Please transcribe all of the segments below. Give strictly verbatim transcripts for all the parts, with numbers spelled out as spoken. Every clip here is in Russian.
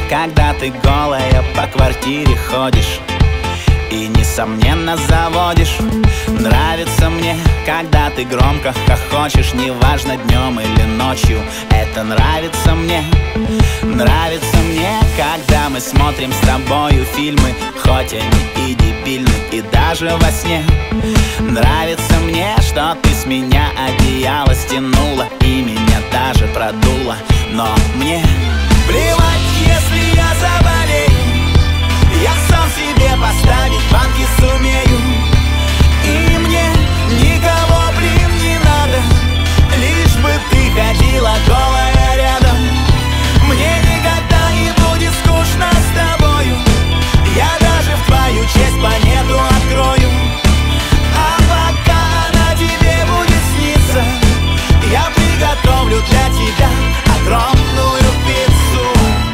когда ты голая по квартире ходишь и, несомненно, заводишь. Нравится мне, когда ты громко хохочешь, неважно, днем или ночью. Это нравится мне. Нравится мне, когда мы смотрим с тобою фильмы, хоть они и дебильны, и даже во сне. Нравится мне, что ты с меня одеяло стянула и меня даже продула. Но мне плевать, если я заболею, я сам себе поставить банки сумею. И мне никого, блин, не надо, лишь бы ты ходила голая рядом. Мне никогда не будет скучно с тобою, я даже в твою честь планету открою. А пока она тебе будет сниться, я приготовлю для тебя огромную пиццу.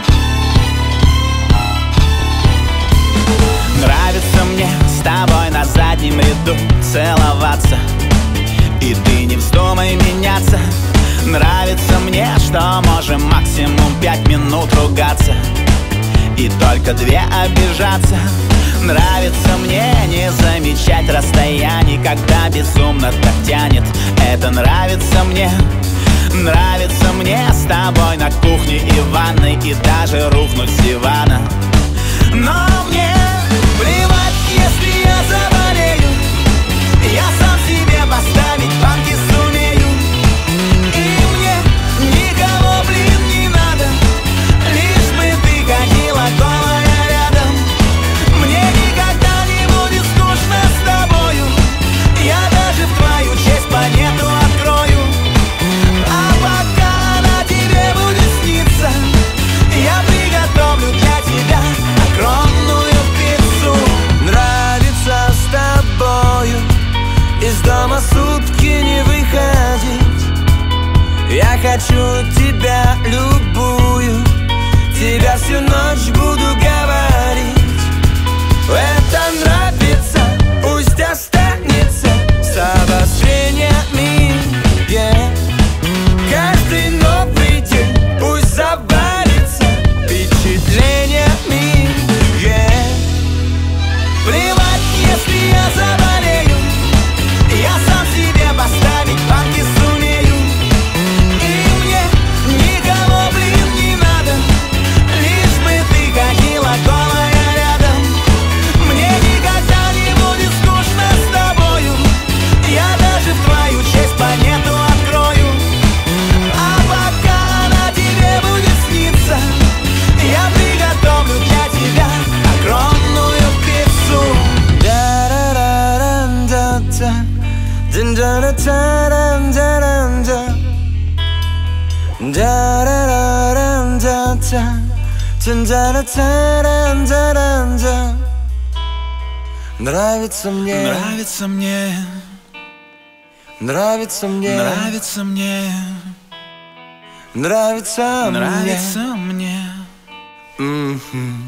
Нравится мне с тобой на заднем ряду целоваться, и ты не вздумай меняться. Нравится мне, что можем максимум пять минут ругаться и только две обижаться. Нравится мне не замечать расстояний, когда безумно так тянет. Это нравится мне. Нравится мне с тобой на кухне и ванной, и даже рухнуть с дивана. Но мне плевать, если я заболею, я сам себе поставить банки сумею. И мне никого, блин, не надо, лишь бы ты ходила голая рядом. Мне никогда не будет скучно с тобою, я даже в твою честь планету открою. А пока она тебе будет сниться, я приготовлю для тебя огромную пиццу. Нравится с тобою из дома сутки не выходить. Я хочу тебя любую, тебя всю ночь буду говорить. Это нравится, пусть останется с обострениями, yeah. Каждый новый день пусть завалится впечатлениями, yeah. Плевать, если я заболею, я сам себе поставить банки сумею. И мне никого, блин, не надо, лишь бы ты ходила голая рядом. Мне никогда не будет скучно с тобою, я даже в твою честь планету открою. А пока она тебе будет сниться, я приготовлю для тебя огромную пиццу. Нравится мне, нравится мне, нравится мне, нравится мне, нравится, нравится мне. Mm-hmm.